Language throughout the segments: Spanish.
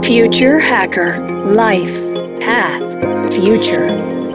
Future Hacker. Life. Path. Future.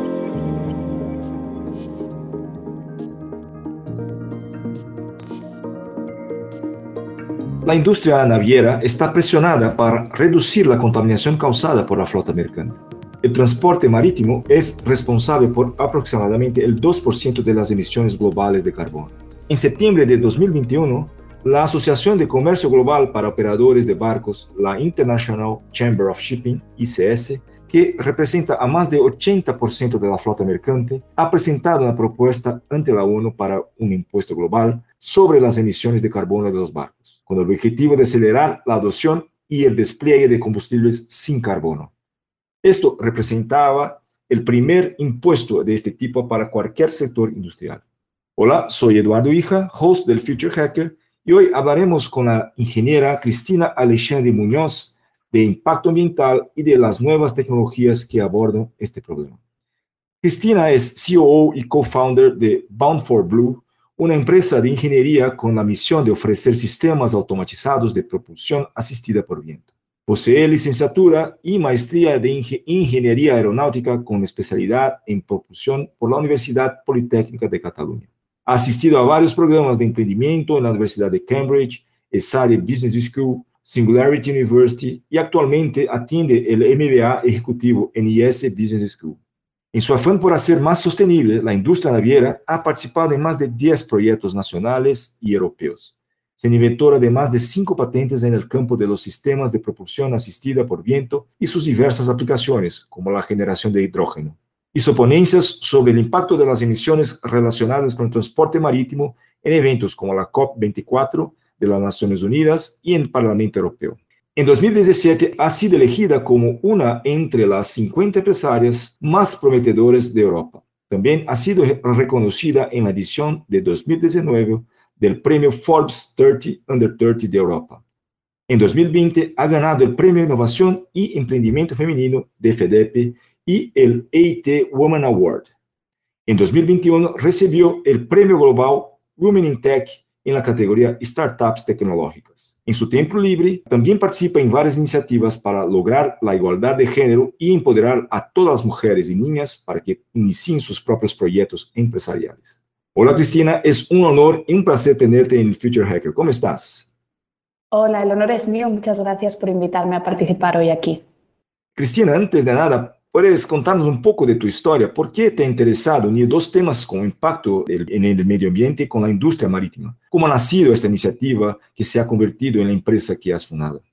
La industria naviera está presionada para reducir la contaminación causada por la flota mercante. El transporte marítimo es responsable por aproximadamente el 2% de las emisiones globales de carbono. En septiembre de 2021, la Asociación de Comercio Global para Operadores de Barcos, la International Chamber of Shipping, ICS, que representa a más de 80% de la flota mercante, ha presentado una propuesta ante la ONU para un impuesto global sobre las emisiones de carbono de los barcos, con el objetivo de acelerar la adopción y el despliegue de combustibles sin carbono. Esto representaba el primer impuesto de este tipo para cualquier sector industrial. Hola, soy Eduardo Hija, host del Future Hacker, y hoy hablaremos con la ingeniera Cristina Alexandre Muñoz de impacto ambiental y de las nuevas tecnologías que abordan este problema. Cristina es COO y co-founder de Bound for Blue, una empresa de ingeniería con la misión de ofrecer sistemas automatizados de propulsión asistida por viento. Posee licenciatura y maestría de ingeniería aeronáutica con especialidad en propulsión por la Universidad Politécnica de Cataluña. Ha asistido a varios programas de emprendimiento en la Universidad de Cambridge, ESADE Business School, Singularity University y actualmente atiende el MBA ejecutivo en IS Business School. En su afán por hacer más sostenible la industria naviera, ha participado en más de 10 proyectos nacionales y europeos. Es inventora de más de 5 patentes en el campo de los sistemas de propulsión asistida por viento y sus diversas aplicaciones, como la generación de hidrógeno. Hizo ponencias sobre el impacto de las emisiones relacionadas con el transporte marítimo en eventos como la COP24 de las Naciones Unidas y en el Parlamento Europeo. En 2017 ha sido elegida como una entre las 50 empresarias más prometedoras de Europa. También ha sido reconocida en la edición de 2019 del premio Forbes 30 Under 30 de Europa. En 2020 ha ganado el premio Innovación y Emprendimiento Femenino de FEDEP y el EIT Women Award. En 2021 recibió el premio global Women in Tech en la categoría Startups Tecnológicas. En su tiempo libre, también participa en varias iniciativas para lograr la igualdad de género y empoderar a todas las mujeres y niñas para que inicien sus propios proyectos empresariales. Hola Cristina, es un honor y un placer tenerte en el Future Hacker. ¿Cómo estás? Hola, el honor es mío. Muchas gracias por invitarme a participar hoy aquí. Cristina, antes de nada, ¿puedes contarnos un poco de tu historia? ¿Por qué te ha interesado unir dos temas con impacto en el medio ambiente con la industria marítima? ¿Cómo ha nacido esta iniciativa que se ha convertido en la empresa que has fundado?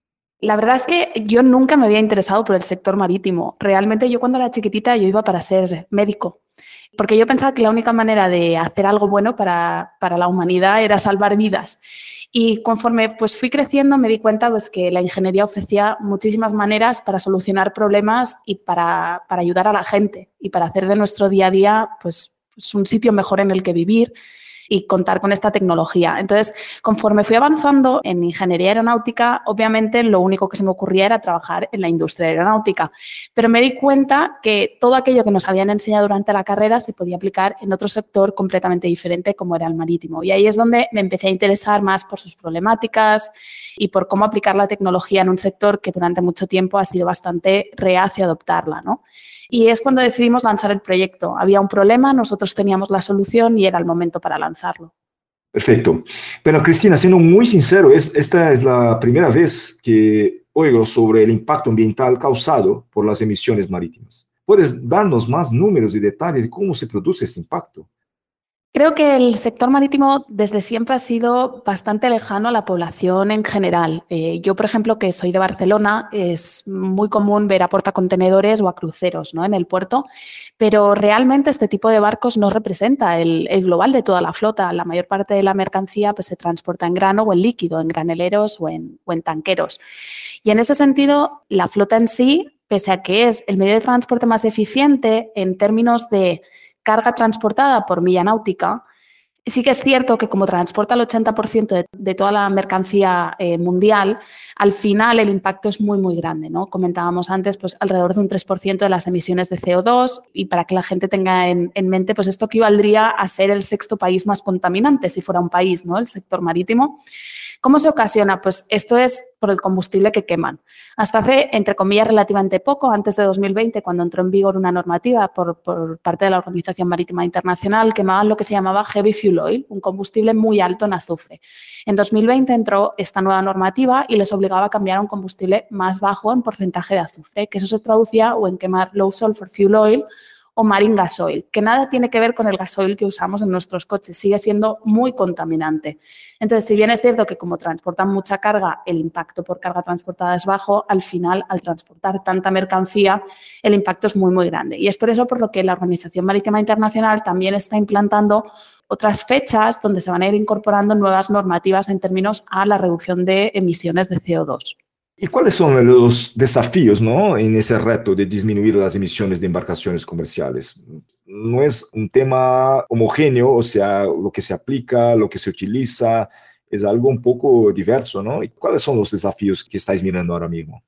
La verdad es que yo nunca me había interesado por el sector marítimo. Realmente yo cuando era chiquitita yo iba para ser médico, porque yo pensaba que la única manera de hacer algo bueno para la humanidad era salvar vidas. Y conforme pues, fui creciendo me di cuenta pues, que la ingeniería ofrecía muchísimas maneras para solucionar problemas y para ayudar a la gente y para hacer de nuestro día a día pues, un sitio mejor en el que vivir y contar con esta tecnología. Entonces, conforme fui avanzando en ingeniería aeronáutica, obviamente lo único que se me ocurría era trabajar en la industria aeronáutica, pero me di cuenta que todo aquello que nos habían enseñado durante la carrera se podía aplicar en otro sector completamente diferente como era el marítimo. Y ahí es donde me empecé a interesar más por sus problemáticas y por cómo aplicar la tecnología en un sector que durante mucho tiempo ha sido bastante reacio a adoptarla, ¿no? Y es cuando decidimos lanzar el proyecto. Había un problema, nosotros teníamos la solución y era el momento para lanzarlo. Perfecto. Pero Cristina, siendo muy sincero, esta es la primera vez que oigo sobre el impacto ambiental causado por las emisiones marítimas. ¿Puedes darnos más números y detalles de cómo se produce este impacto? Creo que el sector marítimo desde siempre ha sido bastante lejano a la población en general. Yo, por ejemplo, que soy de Barcelona, es muy común ver a portacontenedores o a cruceros, ¿no?, en el puerto, pero realmente este tipo de barcos no representa el global de toda la flota. La mayor parte de la mercancía pues, se transporta en grano o en líquido, en graneleros o en tanqueros. Y en ese sentido, la flota en sí, pese a que es el medio de transporte más eficiente en términos de carga transportada por milla náutica, Sí que es cierto que como transporta el 80% de toda la mercancía mundial, al final el impacto es muy, muy grande, ¿no? Comentábamos antes, pues alrededor de un 3% de las emisiones de CO2 y para que la gente tenga en mente, pues esto equivaldría a ser el 6º país más contaminante si fuera un país, ¿no? El sector marítimo. ¿Cómo se ocasiona? Pues esto es por el combustible que queman. Hasta hace, entre comillas, relativamente poco, antes de 2020, cuando entró en vigor una normativa por parte de la Organización Marítima Internacional, quemaban lo que se llamaba heavy fuel oil, un combustible muy alto en azufre. En 2020 entró esta nueva normativa y les obligaba a cambiar a un combustible más bajo en porcentaje de azufre, que eso se traducía o en quemar low sulfur fuel oil o marine gasoil, que nada tiene que ver con el gasoil que usamos en nuestros coches, sigue siendo muy contaminante. Entonces, si bien es cierto que como transportan mucha carga, el impacto por carga transportada es bajo, al final, al transportar tanta mercancía, el impacto es muy, muy grande. Y es por eso por lo que la Organización Marítima Internacional también está implantando otras fechas donde se van a ir incorporando nuevas normativas en términos a la reducción de emisiones de CO2. ¿Y cuáles son los desafíos, ¿no?, en ese reto de disminuir las emisiones de embarcaciones comerciales? No es un tema homogéneo, o sea, lo que se aplica, lo que se utiliza, es algo un poco diverso, ¿no? ¿Y cuáles son los desafíos que estáis mirando ahora mismo?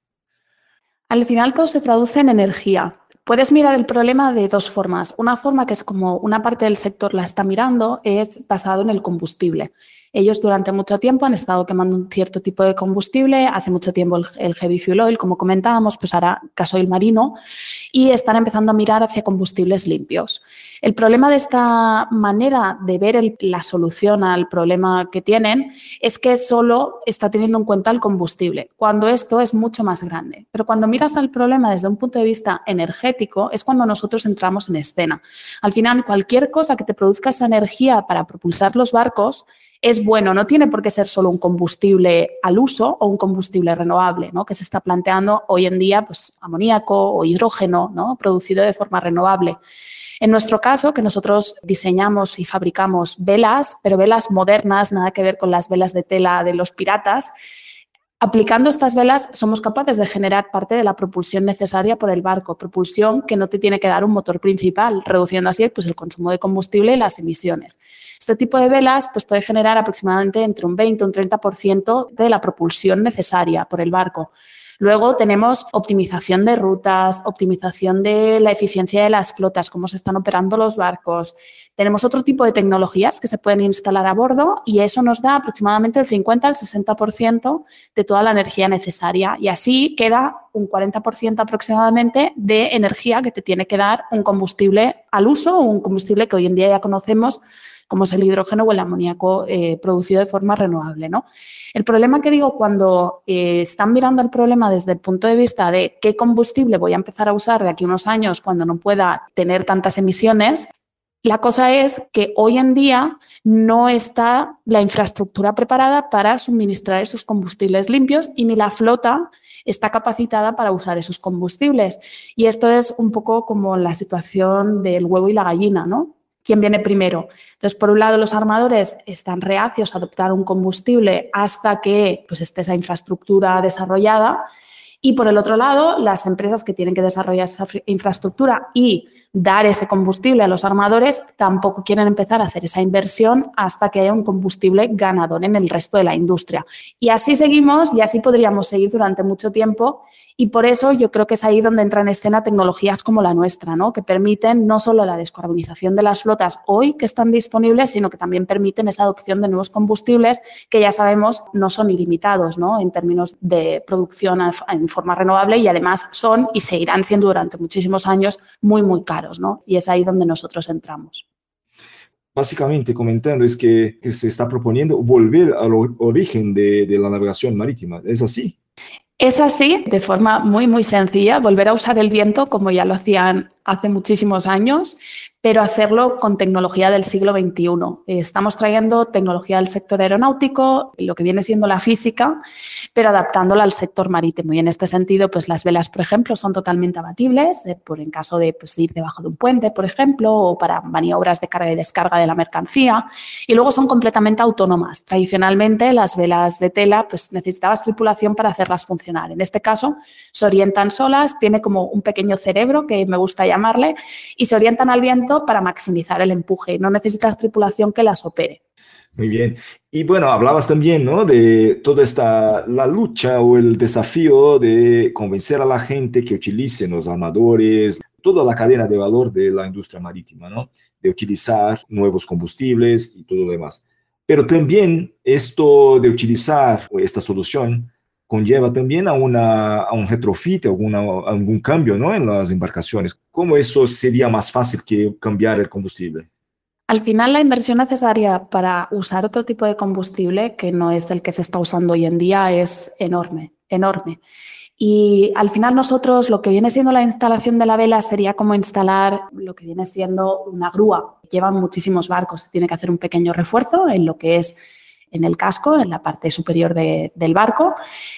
Al final todo se traduce en energía. Puedes mirar el problema de dos formas. Una forma que es como una parte del sector la está mirando es basado en el combustible. Ellos durante mucho tiempo han estado quemando un cierto tipo de combustible, hace mucho tiempo el heavy fuel oil, como comentábamos, pues ahora gasoil marino, y están empezando a mirar hacia combustibles limpios. El problema de esta manera de ver la solución al problema que tienen es que solo está teniendo en cuenta el combustible, cuando esto es mucho más grande. Pero cuando miras al problema desde un punto de vista energético es cuando nosotros entramos en escena. Al final, cualquier cosa que te produzca esa energía para propulsar los barcos es bueno, no tiene por qué ser solo un combustible al uso o un combustible renovable, ¿no?, que se está planteando hoy en día, pues amoníaco o hidrógeno, ¿no?, producido de forma renovable. En nuestro caso, que nosotros diseñamos y fabricamos velas, pero velas modernas, nada que ver con las velas de tela de los piratas. Aplicando estas velas somos capaces de generar parte de la propulsión necesaria por el barco, propulsión que no te tiene que dar un motor principal, reduciendo así pues, el consumo de combustible y las emisiones. Este tipo de velas pues, puede generar aproximadamente entre un 20 y un 30% de la propulsión necesaria por el barco. Luego tenemos optimización de rutas, optimización de la eficiencia de las flotas, cómo se están operando los barcos. Tenemos otro tipo de tecnologías que se pueden instalar a bordo y eso nos da aproximadamente el 50 al 60% de toda la energía necesaria. Y así queda un 40% aproximadamente de energía que te tiene que dar un combustible al uso o un combustible que hoy en día ya conocemos como es el hidrógeno o el amoníaco producido de forma renovable, ¿no? El problema que digo cuando están mirando el problema desde el punto de vista de qué combustible voy a empezar a usar de aquí a unos años cuando no pueda tener tantas emisiones, la cosa es que hoy en día no está la infraestructura preparada para suministrar esos combustibles limpios y ni la flota está capacitada para usar esos combustibles. Y esto es un poco como la situación del huevo y la gallina, ¿no? ¿Quién viene primero? Entonces, por un lado, los armadores están reacios a adoptar un combustible hasta que pues, esté esa infraestructura desarrollada. Y por el otro lado, las empresas que tienen que desarrollar esa infraestructura y dar ese combustible a los armadores tampoco quieren empezar a hacer esa inversión hasta que haya un combustible ganador en el resto de la industria. Y así seguimos y así podríamos seguir durante mucho tiempo. Y por eso yo creo que es ahí donde entran en escena tecnologías como la nuestra, ¿no?, que permiten no solo la descarbonización de las flotas hoy que están disponibles, sino que también permiten esa adopción de nuevos combustibles que ya sabemos no son ilimitados, ¿no?, en términos de producción en forma renovable y además son y seguirán siendo durante muchísimos años muy, muy caros, ¿no? Y es ahí donde nosotros entramos. Básicamente, comentando, es que se está proponiendo volver al origen de la navegación marítima. ¿Es así? Es así, de forma muy, muy sencilla, volver a usar el viento como ya lo hacían hace muchísimos años, pero hacerlo con tecnología del siglo XXI. Estamos trayendo tecnología del sector aeronáutico, lo que viene siendo la física, pero adaptándola al sector marítimo. Y en este sentido, pues las velas, por ejemplo, son totalmente abatibles, en caso de pues, ir debajo de un puente, por ejemplo, o para maniobras de carga y descarga de la mercancía. Y luego son completamente autónomas. Tradicionalmente, las velas de tela, pues necesitabas tripulación para hacerlas funcionar. En este caso, se orientan solas, tiene como un pequeño cerebro que me gusta llamar llamarle, y se orientan al viento para maximizar el empuje. No necesitas tripulación que las opere. Muy bien. Y bueno, hablabas también, ¿no? De toda la lucha o el desafío de convencer a la gente que utilicen los armadores, toda la cadena de valor de la industria marítima, ¿no? De utilizar nuevos combustibles y todo lo demás. Pero también esto de utilizar esta solución conlleva también a un retrofit, a algún cambio, ¿no? En las embarcaciones. ¿Cómo eso sería más fácil que cambiar el combustible? Al final, la inversión necesaria para usar otro tipo de combustible, que no es el que se está usando hoy en día, es enorme, enorme. Y al final nosotros, lo que viene siendo la instalación de la vela sería como instalar lo que viene siendo una grúa. Llevan muchísimos barcos, se tiene que hacer un pequeño refuerzo en lo que es en el casco, en la parte superior del barco,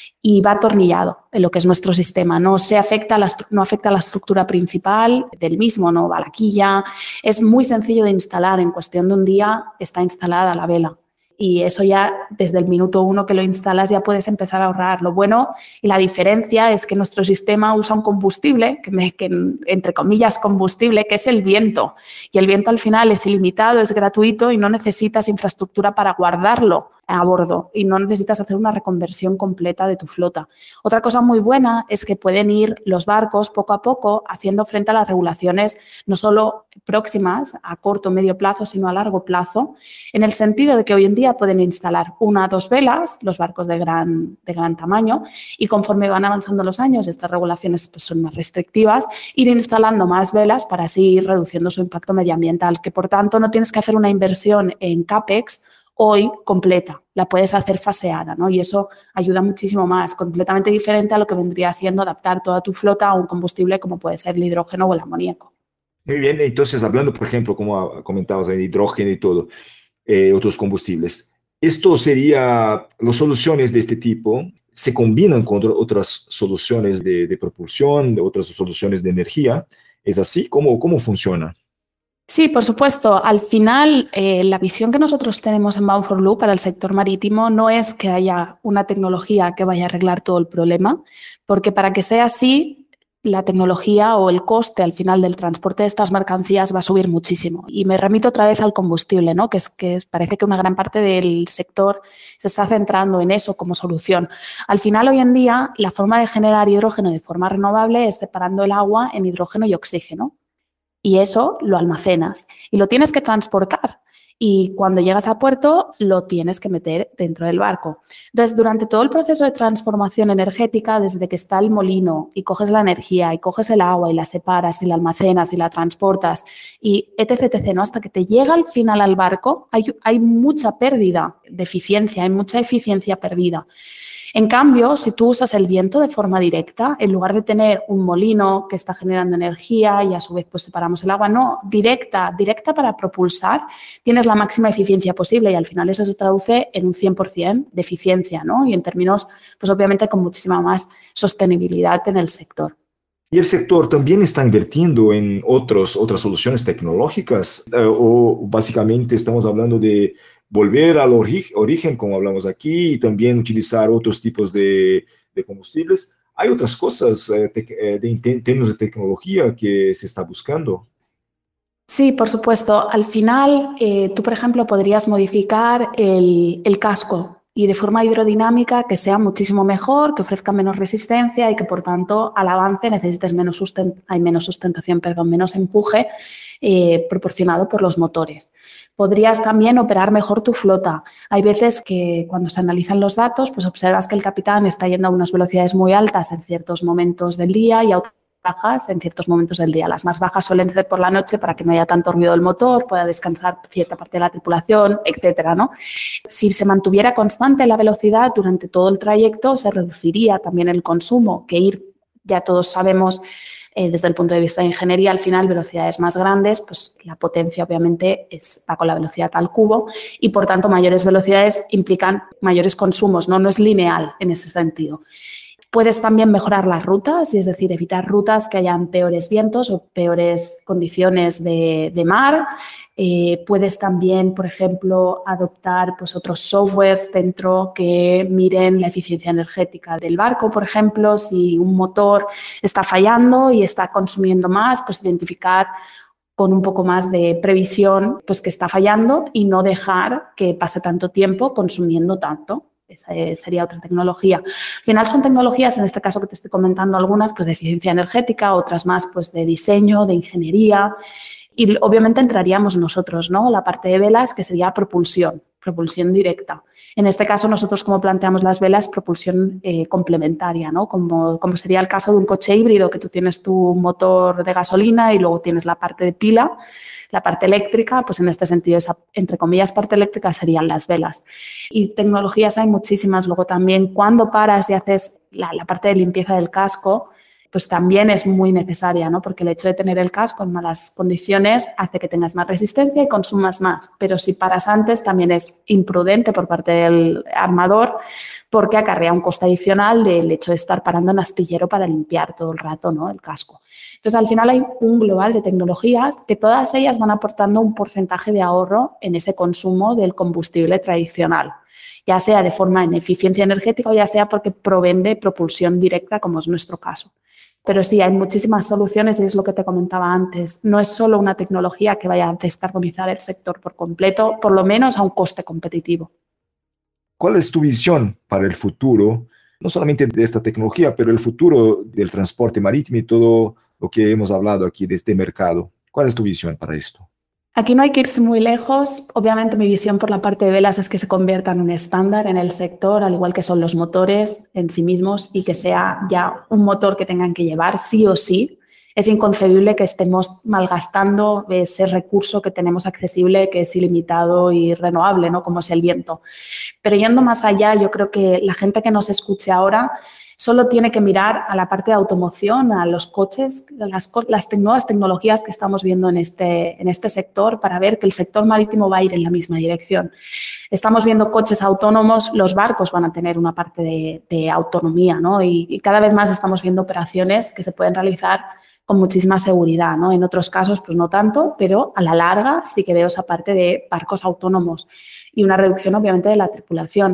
y va atornillado en lo que es nuestro sistema. No afecta a la estructura principal del mismo, no va a la quilla. Es muy sencillo de instalar. En cuestión de un día está instalada la vela. Y eso ya, desde el minuto 1 que lo instalas, ya puedes empezar a ahorrar. Lo bueno y la diferencia es que nuestro sistema usa un combustible, entre comillas combustible, que es el viento. Y el viento al final es ilimitado, es gratuito y no necesitas infraestructura para guardarlo a bordo y no necesitas hacer una reconversión completa de tu flota. Otra cosa muy buena es que pueden ir los barcos poco a poco haciendo frente a las regulaciones no solo próximas a corto o medio plazo, sino a largo plazo, en el sentido de que hoy en día pueden instalar 1 o 2 velas, los barcos de gran tamaño, y conforme van avanzando los años, estas regulaciones pues, son más restrictivas, ir instalando más velas para así ir reduciendo su impacto medioambiental, que por tanto no tienes que hacer una inversión en CAPEX hoy completa, la puedes hacer faseada, ¿no? Y eso ayuda muchísimo más, completamente diferente a lo que vendría siendo adaptar toda tu flota a un combustible como puede ser el hidrógeno o el amoníaco. Muy bien, entonces hablando, por ejemplo, como comentabas, de hidrógeno y todo, otros combustibles, esto sería, las soluciones de este tipo se combinan con otras soluciones de propulsión, de otras soluciones de energía. ¿Es así? ¿Cómo funciona? Sí, por supuesto. Al final, la visión que nosotros tenemos en Bound for Blue para el sector marítimo no es que haya una tecnología que vaya a arreglar todo el problema, porque para que sea así, la tecnología o el coste al final del transporte de estas mercancías va a subir muchísimo. Y me remito otra vez al combustible, ¿no? Parece que una gran parte del sector se está centrando en eso como solución. Al final, hoy en día, la forma de generar hidrógeno de forma renovable es separando el agua en hidrógeno y oxígeno. Y eso lo almacenas y lo tienes que transportar. Y cuando llegas a puerto, lo tienes que meter dentro del barco. Entonces, durante todo el proceso de transformación energética, desde que está el molino y coges la energía y coges el agua y la separas y la almacenas y la transportas y etc., ¿no? Hasta que te llega al final al barco, hay mucha pérdida de eficiencia, hay mucha eficiencia perdida. En cambio, si tú usas el viento de forma directa, en lugar de tener un molino que está generando energía y a su vez pues separamos el agua, no, directa para propulsar, tienes la máxima eficiencia posible y al final eso se traduce en un 100% de eficiencia, ¿no? Y en términos, pues obviamente con muchísima más sostenibilidad en el sector. ¿Y el sector también está invirtiendo en otras soluciones tecnológicas? ¿O básicamente estamos hablando de volver al origen, como hablamos aquí, y también utilizar otros tipos de combustibles? ¿Hay otras cosas en términos de tecnología que se está buscando? Sí, por supuesto. Al final, tú, por ejemplo, podrías modificar el casco y de forma hidrodinámica que sea muchísimo mejor, que ofrezca menos resistencia y que, por tanto, al avance necesites menos sustentación, menos empuje proporcionado por los motores. Podrías también operar mejor tu flota. Hay veces que cuando se analizan los datos, pues observas que el capitán está yendo a unas velocidades muy altas en ciertos momentos del día y a otras bajas en ciertos momentos del día. Las más bajas suelen ser por la noche para que no haya tanto ruido del motor, pueda descansar cierta parte de la tripulación, etcétera, ¿no? Si se mantuviera constante la velocidad durante todo el trayecto, se reduciría también el consumo, que ya todos sabemos, desde el punto de vista de ingeniería, al final, velocidades más grandes, pues la potencia obviamente va con la velocidad al cubo y, por tanto, mayores velocidades implican mayores consumos, ¿no? No es lineal en ese sentido. Puedes también mejorar las rutas, es decir, evitar rutas que hayan peores vientos o peores condiciones de mar. Puedes también, por ejemplo, adoptar pues, otros softwares dentro que miren la eficiencia energética del barco, por ejemplo. Si un motor está fallando y está consumiendo más, pues identificar con un poco más de previsión pues, que está fallando y no dejar que pase tanto tiempo consumiendo tanto. Esa sería otra tecnología. Al final son tecnologías, en este caso que te estoy comentando algunas, pues de eficiencia energética, otras más pues de diseño, de ingeniería. Y obviamente entraríamos nosotros, ¿no? La parte de velas, que sería propulsión directa. En este caso, nosotros como planteamos las velas, propulsión complementaria, ¿no? Como sería el caso de un coche híbrido, que tú tienes tu motor de gasolina y luego tienes la parte de pila, la parte eléctrica, pues en este sentido, esa, entre comillas, parte eléctrica serían las velas. Y tecnologías hay muchísimas. Luego también, cuando paras y haces la parte de limpieza del casco, pues también es muy necesaria, ¿no? Porque el hecho de tener el casco en malas condiciones hace que tengas más resistencia y consumas más. Pero si paras antes también es imprudente por parte del armador porque acarrea un coste adicional del hecho de estar parando en astillero para limpiar todo el rato, ¿no? El casco. Entonces, al final hay un global de tecnologías que todas ellas van aportando un porcentaje de ahorro en ese consumo del combustible tradicional, ya sea de forma en eficiencia energética o ya sea porque proveen de propulsión directa, como es nuestro caso. Pero sí, hay muchísimas soluciones y es lo que te comentaba antes. No es solo una tecnología que vaya a descarbonizar el sector por completo, por lo menos a un coste competitivo. ¿Cuál es tu visión para el futuro, no solamente de esta tecnología, pero el futuro del transporte marítimo y todo lo que hemos hablado aquí de este mercado? ¿Cuál es tu visión para esto? Aquí no hay que irse muy lejos. Obviamente mi visión por la parte de velas es que se convierta en un estándar en el sector, al igual que son los motores en sí mismos, y que sea ya un motor que tengan que llevar sí o sí. Es inconcebible que estemos malgastando ese recurso que tenemos accesible, que es ilimitado y renovable, ¿no? Como es el viento. Pero yendo más allá, yo creo que la gente que nos escuche ahora solo tiene que mirar a la parte de automoción, a los coches, las nuevas tecnologías que estamos viendo en este sector para ver que el sector marítimo va a ir en la misma dirección. Estamos viendo coches autónomos, los barcos van a tener una parte de autonomía, ¿no? Y cada vez más estamos viendo operaciones que se pueden realizar con muchísima seguridad, ¿no? En otros casos, pues no tanto, pero a la larga sí que veo esa parte de barcos autónomos y una reducción, obviamente, de la tripulación.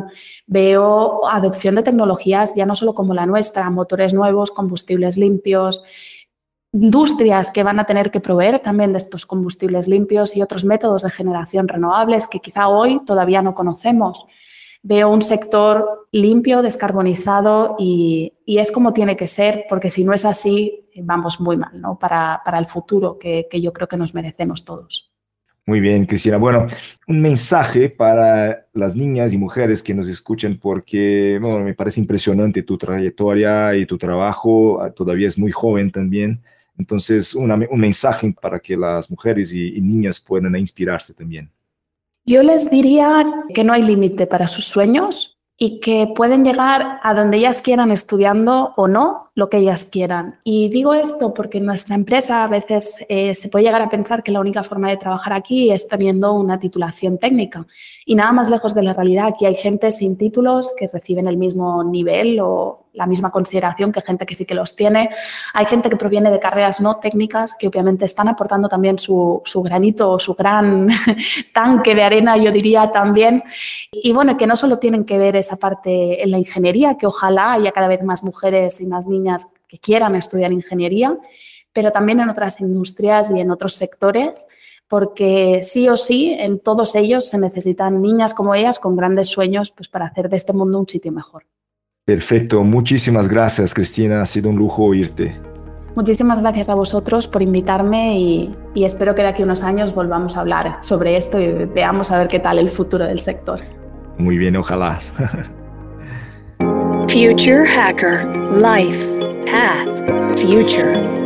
Veo adopción de tecnologías ya no solo como la nuestra, motores nuevos, combustibles limpios, industrias que van a tener que proveer también de estos combustibles limpios y otros métodos de generación renovables que quizá hoy todavía no conocemos. Veo un sector limpio, descarbonizado y es como tiene que ser, porque si no es así, vamos muy mal, ¿no? Para el futuro que yo creo que nos merecemos todos. Muy bien, Cristina. Bueno, un mensaje para las niñas y mujeres que nos escuchan, porque bueno, me parece impresionante tu trayectoria y tu trabajo. Todavía es muy joven también. Entonces, un mensaje para que las mujeres y niñas puedan inspirarse también. Yo les diría que no hay límite para sus sueños y que pueden llegar a donde ellas quieran estudiando o no lo que ellas quieran. Y digo esto porque en nuestra empresa a veces se puede llegar a pensar que la única forma de trabajar aquí es teniendo una titulación técnica. Y nada más lejos de la realidad, aquí hay gente sin títulos que reciben el mismo nivel o la misma consideración que gente que sí que los tiene. Hay gente que proviene de carreras no técnicas que obviamente están aportando también su granito, su gran tanque de arena, yo diría también. Y bueno, que no solo tienen que ver esa parte en la ingeniería, que ojalá haya cada vez más mujeres y más niñas que quieran estudiar ingeniería, pero también en otras industrias y en otros sectores, porque sí o sí en todos ellos se necesitan niñas como ellas con grandes sueños pues, para hacer de este mundo un sitio mejor. Perfecto, muchísimas gracias, Cristina, ha sido un lujo oírte. Muchísimas gracias a vosotros por invitarme y espero que de aquí a unos años volvamos a hablar sobre esto y veamos a ver qué tal el futuro del sector. Muy bien, ojalá. Future Hacker. Life. Path. Future.